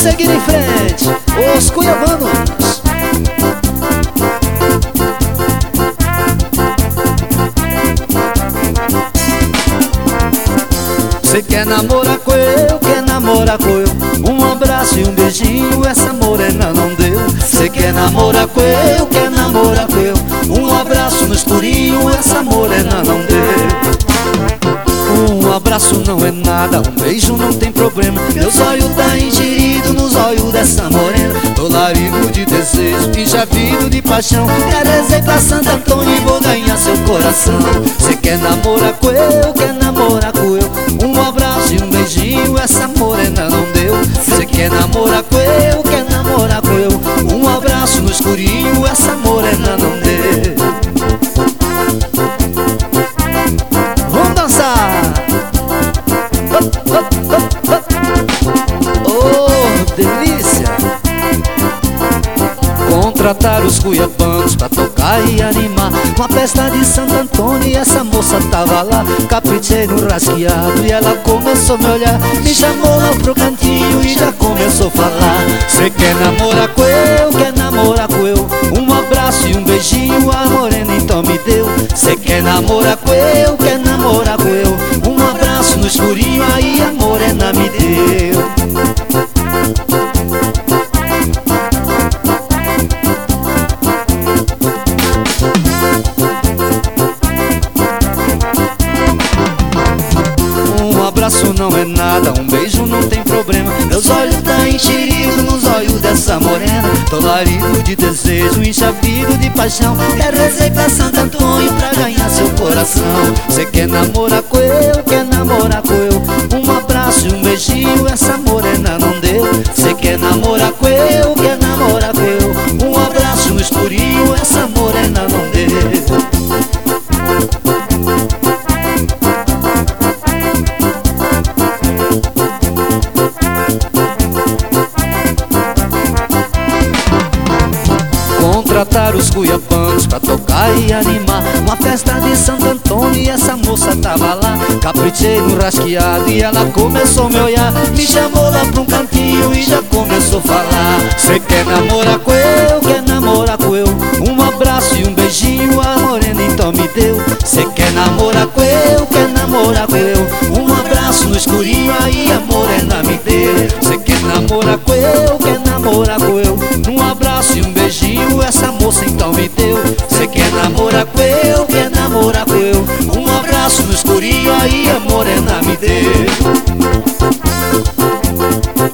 seguir em frente, os cuiabanos. Cê quer namorar com eu, quer namorar com eu. Um abraço e um beijinho, essa morena não deu. Cê quer namorar com eu, quer namorar com eu. Um abraço no escurinho, essa morena não deu. Um abraço não é nada, um beijo não tem problema. Meu zóio tá ingerido nos olhos dessa morena. Tô larido de desejo e javido de paixão. Rezei pra Santo Antônio e vou ganhar seu coração. Cê quer namorar com eu, quer namorar com eu. Um abraço e um beijinho, essa morena não deu. Cê quer namorar com eu, quer namorar com eu. Um abraço no escurinho, essa morena não deu. Vamos dançar! Oh, delícia! Contratar os cuiabanos pra tocar e animar uma festa de Santo Antônio e essa moça tava lá. Caprichei no rasqueado e ela começou a me olhar. Me chamou lá pro cantinho e já começou a falar. Cê quer namorar com eu, quer namorar com eu. Um abraço e um beijinho, a morena então me deu. Cê quer namorar com eu, quer namorar com eu. Um abraço no escurinho, aí a morena me deu. Um abraço não é nada, um beijo não tem problema. Meus olhos tá enxerido nos olhos dessa morena. Tô larido de desejo, enxavido de paixão. Rezei pra Santo Antônio pra ganhar seu coração. Cê quer namorar com eu, quer namorar com eu. Um abraço e um beijinho, essa morena não deu. Cê quer namorar com eu, quer namorar com eu. Um abraço no escurinho, essa morena não deu. Contratar os cuiabanos pra tocar e animar uma festa de Santo Antônio e essa moça tava lá. Caprichei no rasqueado e ela começou a me olhar. Me chamou lá pra um cantinho e já começou a falar. Cê quer namorar com eu, quer namorar com eu. Um abraço e um beijinho, a morena então me deu. Cê quer namorar com eu, quer namorar com eu. Um abraço no escurinho, aí a morena me deu. Cê quer namorar com eu, quer namorar com eu. Um abraço e um beijinho, essa moça então me deu. Cê quer namorar com eu, quer namorar com eu. Um abraço no escurinho, aí a morena me deu.